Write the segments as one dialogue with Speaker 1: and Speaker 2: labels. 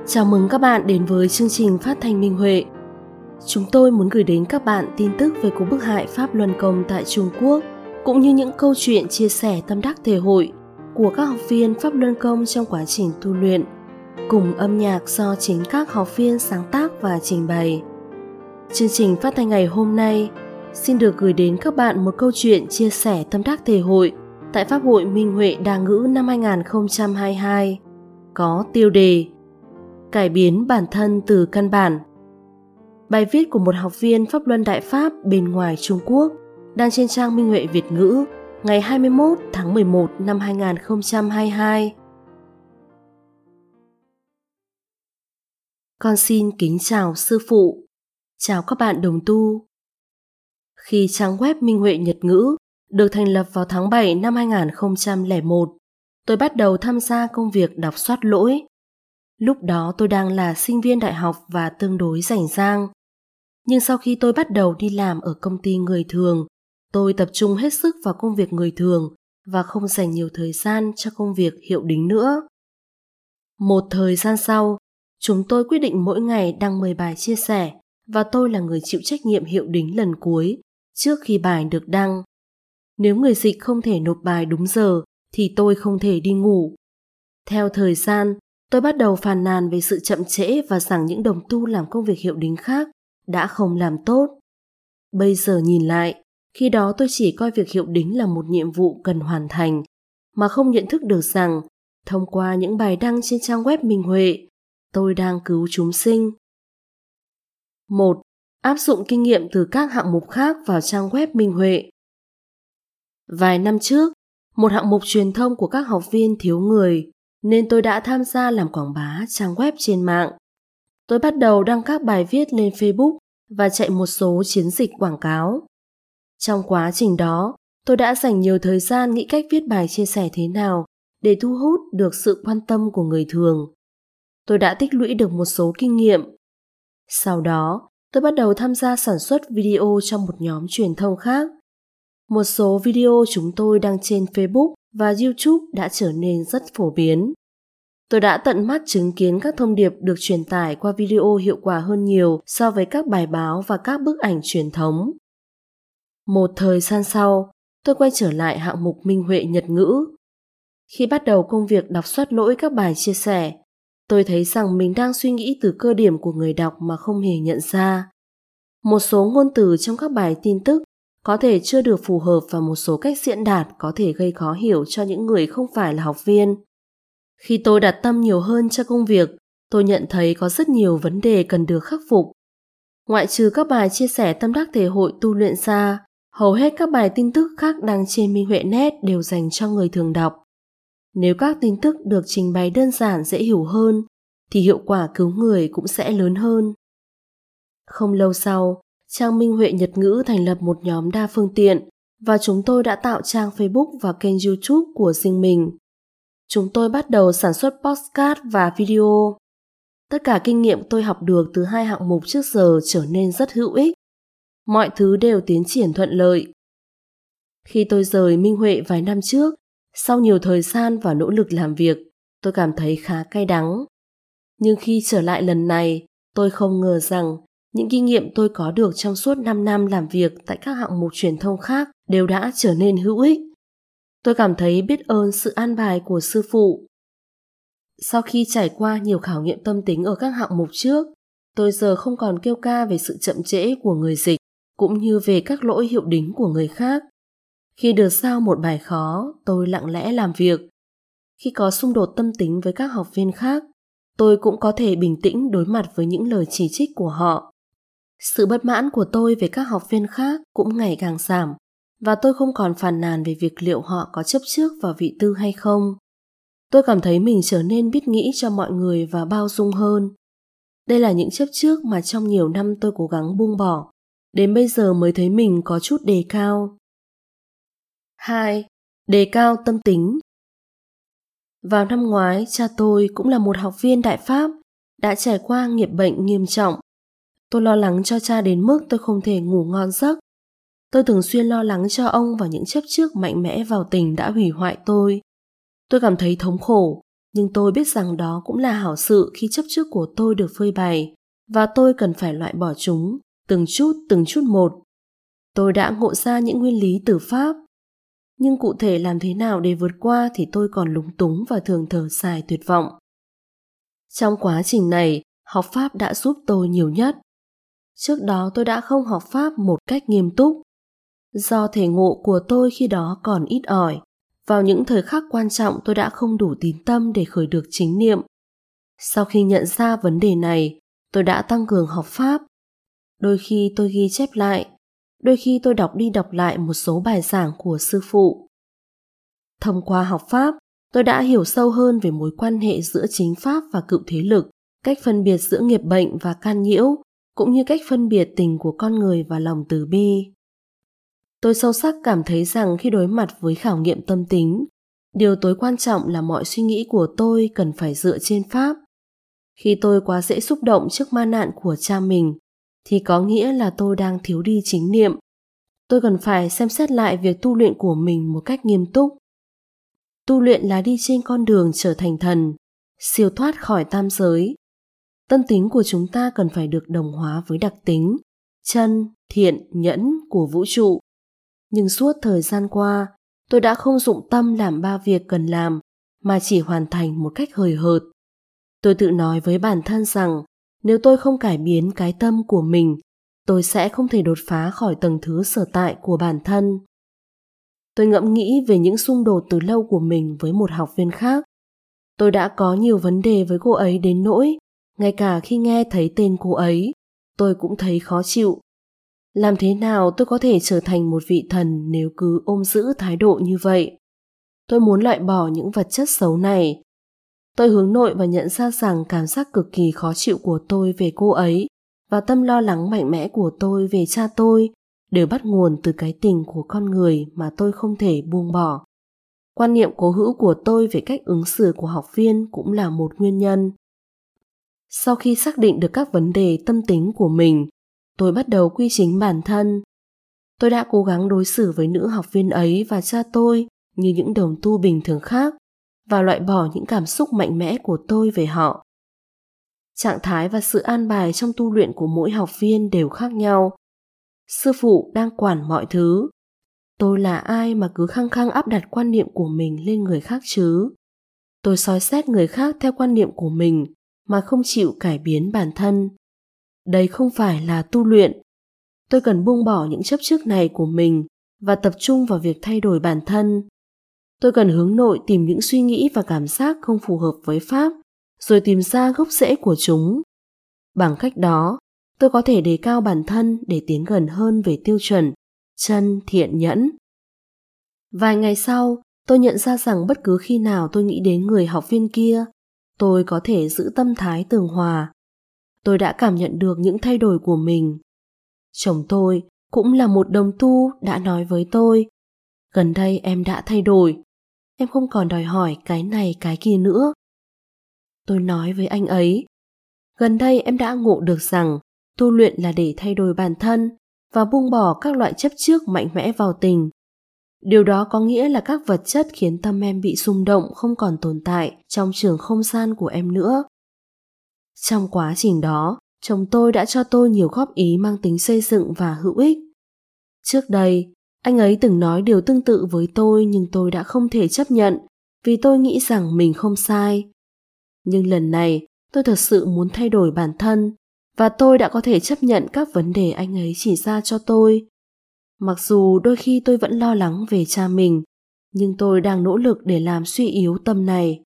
Speaker 1: Chào mừng các bạn đến với chương trình phát thanh Minh Huệ. Chúng tôi muốn gửi đến các bạn tin tức về cuộc bức hại Pháp Luân Công tại Trung Quốc, cũng như những câu chuyện chia sẻ tâm đắc thể hội của các học viên Pháp Luân Công trong quá trình tu luyện, cùng âm nhạc do chính các học viên sáng tác và trình bày. Chương trình phát thanh ngày hôm nay xin được gửi đến các bạn một câu chuyện chia sẻ tâm đắc thể hội tại Pháp hội Minh Huệ Đa Ngữ năm 2022, có tiêu đề Cải biến bản thân từ căn bản. Bài viết của một học viên Pháp Luân Đại Pháp bên ngoài Trung Quốc đăng trên trang Minh Huệ Việt ngữ ngày 21 tháng 11 năm 2022. Con xin kính chào sư phụ. Chào các bạn đồng tu. Khi trang web Minh Huệ Nhật ngữ được thành lập vào tháng 7 năm 2001, tôi bắt đầu tham gia công việc đọc soát lỗi. Lúc đó tôi đang là sinh viên đại học và tương đối rảnh rang. Nhưng sau khi tôi bắt đầu đi làm ở công ty người thường, tôi tập trung hết sức vào công việc người thường và không dành nhiều thời gian cho công việc hiệu đính nữa. Một thời gian sau, chúng tôi quyết định mỗi ngày đăng 10 bài chia sẻ và tôi là người chịu trách nhiệm hiệu đính lần cuối trước khi bài được đăng. Nếu người dịch không thể nộp bài đúng giờ thì tôi không thể đi ngủ. Theo thời gian, tôi bắt đầu phàn nàn về sự chậm trễ và rằng những đồng tu làm công việc hiệu đính khác đã không làm tốt. Bây giờ nhìn lại, khi đó tôi chỉ coi việc hiệu đính là một nhiệm vụ cần hoàn thành, mà không nhận thức được rằng, thông qua những bài đăng trên trang web Minh Huệ, tôi đang cứu chúng sinh. 1. Áp dụng kinh nghiệm từ các hạng mục khác vào trang web Minh Huệ. Vài năm trước, một hạng mục truyền thông của các học viên thiếu người, nên tôi đã tham gia làm quảng bá trang web trên mạng. Tôi bắt đầu đăng các bài viết lên Facebook và chạy một số chiến dịch quảng cáo. Trong quá trình đó, tôi đã dành nhiều thời gian nghĩ cách viết bài chia sẻ thế nào để thu hút được sự quan tâm của người thường. Tôi đã tích lũy được một số kinh nghiệm. Sau đó, tôi bắt đầu tham gia sản xuất video trong một nhóm truyền thông khác. Một số video chúng tôi đăng trên Facebook và YouTube đã trở nên rất phổ biến. Tôi đã tận mắt chứng kiến các thông điệp được truyền tải qua video hiệu quả hơn nhiều so với các bài báo và các bức ảnh truyền thống. Một thời gian sau, tôi quay trở lại hạng mục Minh Huệ Nhật ngữ. Khi bắt đầu công việc đọc soát lỗi các bài chia sẻ, tôi thấy rằng mình đang suy nghĩ từ cơ điểm của người đọc mà không hề nhận ra. Một số ngôn từ trong các bài tin tức có thể chưa được phù hợp và một số cách diễn đạt có thể gây khó hiểu cho những người không phải là học viên. Khi tôi đặt tâm nhiều hơn cho công việc, tôi nhận thấy có rất nhiều vấn đề cần được khắc phục. Ngoại trừ các bài chia sẻ tâm đắc thể hội tu luyện ra, hầu hết các bài tin tức khác đăng trên Minh Huệ Net đều dành cho người thường đọc. Nếu các tin tức được trình bày đơn giản dễ hiểu hơn, thì hiệu quả cứu người cũng sẽ lớn hơn. Không lâu sau, trang Minh Huệ Nhật ngữ thành lập một nhóm đa phương tiện và chúng tôi đã tạo trang Facebook và kênh YouTube của riêng mình. Chúng tôi bắt đầu sản xuất podcast và video. Tất cả kinh nghiệm tôi học được từ hai hạng mục trước giờ trở nên rất hữu ích. Mọi thứ đều tiến triển thuận lợi. Khi tôi rời Minh Huệ vài năm trước, sau nhiều thời gian và nỗ lực làm việc, tôi cảm thấy khá cay đắng. Nhưng khi trở lại lần này, tôi không ngờ rằng những kinh nghiệm tôi có được trong suốt 5 năm làm việc tại các hạng mục truyền thông khác đều đã trở nên hữu ích. Tôi cảm thấy biết ơn sự an bài của sư phụ. Sau khi trải qua nhiều khảo nghiệm tâm tính ở các hạng mục trước, tôi giờ không còn kêu ca về sự chậm trễ của người dịch, cũng như về các lỗi hiệu đính của người khác. Khi được giao một bài khó, tôi lặng lẽ làm việc. Khi có xung đột tâm tính với các học viên khác, tôi cũng có thể bình tĩnh đối mặt với những lời chỉ trích của họ. Sự bất mãn của tôi về các học viên khác cũng ngày càng giảm, và tôi không còn phàn nàn về việc liệu họ có chấp trước vào vị tư hay không. Tôi cảm thấy mình trở nên biết nghĩ cho mọi người và bao dung hơn. Đây là những chấp trước mà trong nhiều năm tôi cố gắng buông bỏ, đến bây giờ mới thấy mình có chút đề cao. 2. Đề cao tâm tính. Vào năm ngoái, cha tôi cũng là một học viên Đại Pháp, đã trải qua nghiệp bệnh nghiêm trọng. Tôi lo lắng cho cha đến mức tôi không thể ngủ ngon giấc. Tôi thường xuyên lo lắng cho ông và những chấp trước mạnh mẽ vào tình đã hủy hoại tôi. Tôi cảm thấy thống khổ, Nhưng tôi biết rằng đó cũng là hảo sự khi chấp trước của tôi được phơi bày, và tôi cần phải loại bỏ chúng, từng chút một. Tôi đã ngộ ra những nguyên lý từ Pháp. Nhưng cụ thể làm thế nào để vượt qua thì tôi còn lúng túng và thường thở dài tuyệt vọng. Trong quá trình này, học Pháp đã giúp tôi nhiều nhất. Trước đó tôi đã không học Pháp một cách nghiêm túc. Do thể ngộ của tôi khi đó còn ít ỏi, vào những thời khắc quan trọng tôi đã không đủ tín tâm để khởi được chính niệm. Sau khi nhận ra vấn đề này, tôi đã tăng cường học Pháp. Đôi khi tôi ghi chép lại, đôi khi tôi đọc đi đọc lại một số bài giảng của sư phụ. Thông qua học Pháp, tôi đã hiểu sâu hơn về mối quan hệ giữa chính Pháp và cựu thế lực, cách phân biệt giữa nghiệp bệnh và can nhiễu, cũng như cách phân biệt tình của con người và lòng từ bi. Tôi sâu sắc cảm thấy rằng khi đối mặt với khảo nghiệm tâm tính, điều tối quan trọng là mọi suy nghĩ của tôi cần phải dựa trên Pháp. Khi tôi quá dễ xúc động trước ma nạn của cha mình, thì có nghĩa là tôi đang thiếu đi chính niệm. Tôi cần phải xem xét lại việc tu luyện của mình một cách nghiêm túc. Tu luyện là đi trên con đường trở thành thần, siêu thoát khỏi tam giới. Tâm tính của chúng ta cần phải được đồng hóa với đặc tính, chân, thiện, nhẫn của vũ trụ. Nhưng suốt thời gian qua, tôi đã không dụng tâm làm 3 việc cần làm, mà chỉ hoàn thành một cách hời hợt. Tôi tự nói với bản thân rằng, nếu tôi không cải biến cái tâm của mình, tôi sẽ không thể đột phá khỏi tầng thứ sở tại của bản thân. Tôi ngẫm nghĩ về những xung đột từ lâu của mình với một học viên khác. Tôi đã có nhiều vấn đề với cô ấy đến nỗi, ngay cả khi nghe thấy tên cô ấy, tôi cũng thấy khó chịu. Làm thế nào tôi có thể trở thành một vị thần nếu cứ ôm giữ thái độ như vậy? Tôi muốn loại bỏ những vật chất xấu này. Tôi hướng nội và nhận ra rằng cảm giác cực kỳ khó chịu của tôi về cô ấy và tâm lo lắng mạnh mẽ của tôi về cha tôi đều bắt nguồn từ cái tình của con người mà tôi không thể buông bỏ. Quan niệm cố hữu của tôi về cách ứng xử của học viên cũng là một nguyên nhân. Sau khi xác định được các vấn đề tâm tính của mình, tôi bắt đầu quy chính bản thân. Tôi đã cố gắng đối xử với nữ học viên ấy và cha tôi như những đồng tu bình thường khác và loại bỏ những cảm xúc mạnh mẽ của tôi về họ. Trạng thái và sự an bài trong tu luyện của mỗi học viên đều khác nhau. Sư phụ đang quản mọi thứ. Tôi là ai mà cứ khăng khăng áp đặt quan niệm của mình lên người khác chứ? Tôi soi xét người khác theo quan niệm của mình mà không chịu cải biến bản thân. Đây không phải là tu luyện. Tôi cần buông bỏ những chấp trước này của mình và tập trung vào việc thay đổi bản thân. Tôi cần hướng nội tìm những suy nghĩ và cảm giác không phù hợp với Pháp, rồi tìm ra gốc rễ của chúng. Bằng cách đó, tôi có thể đề cao bản thân để tiến gần hơn về tiêu chuẩn chân, thiện, nhẫn. Vài ngày sau, tôi nhận ra rằng bất cứ khi nào tôi nghĩ đến người học viên kia, tôi có thể giữ tâm thái tường hòa. Tôi đã cảm nhận được những thay đổi của mình. Chồng tôi, cũng là một đồng tu, đã nói với tôi, gần đây em đã thay đổi, em không còn đòi hỏi cái này cái kia nữa. Tôi nói với anh ấy, gần đây em đã ngộ được rằng tu luyện là để thay đổi bản thân và buông bỏ các loại chấp trước mạnh mẽ vào tình. Điều đó có nghĩa là các vật chất khiến tâm em bị xung động không còn tồn tại trong trường không gian của em nữa. Trong quá trình đó, chồng tôi đã cho tôi nhiều góp ý mang tính xây dựng và hữu ích. Trước đây, anh ấy từng nói điều tương tự với tôi nhưng tôi đã không thể chấp nhận vì tôi nghĩ rằng mình không sai. Nhưng lần này, tôi thật sự muốn thay đổi bản thân và tôi đã có thể chấp nhận các vấn đề anh ấy chỉ ra cho tôi. Mặc dù đôi khi tôi vẫn lo lắng về cha mình, nhưng tôi đang nỗ lực để làm suy yếu tâm này.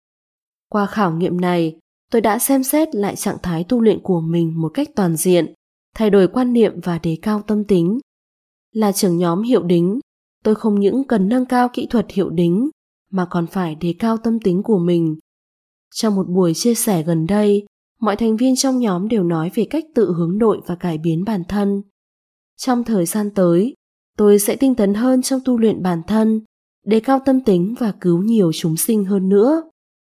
Speaker 1: Qua khảo nghiệm này, tôi đã xem xét lại trạng thái tu luyện của mình một cách toàn diện, thay đổi quan niệm và đề cao tâm tính. Là trưởng nhóm hiệu đính, tôi không những cần nâng cao kỹ thuật hiệu đính, mà còn phải đề cao tâm tính của mình. Trong một buổi chia sẻ gần đây, mọi thành viên trong nhóm đều nói về cách tự hướng nội và cải biến bản thân. Trong thời gian tới, tôi sẽ tinh tấn hơn trong tu luyện bản thân, đề cao tâm tính và cứu nhiều chúng sinh hơn nữa.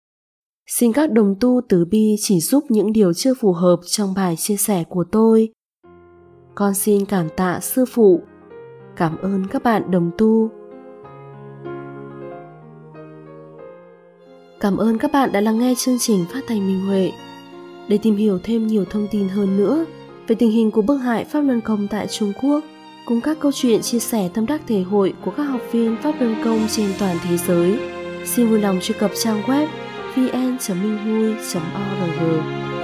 Speaker 1: Xin các đồng tu từ bi chỉ giúp những điều chưa phù hợp trong bài chia sẻ của tôi. Con xin cảm tạ sư phụ. Cảm ơn các bạn đồng tu. Cảm ơn các bạn đã lắng nghe chương trình phát thanh Minh Huệ. Để tìm hiểu thêm nhiều thông tin hơn nữa về tình hình của bức hại Pháp Luân Công tại Trung Quốc, cùng các câu chuyện chia sẻ tâm đắc thể hội của các học viên Pháp Luân Công trên toàn thế giới, xin vui lòng truy cập trang web vn.minhui.org.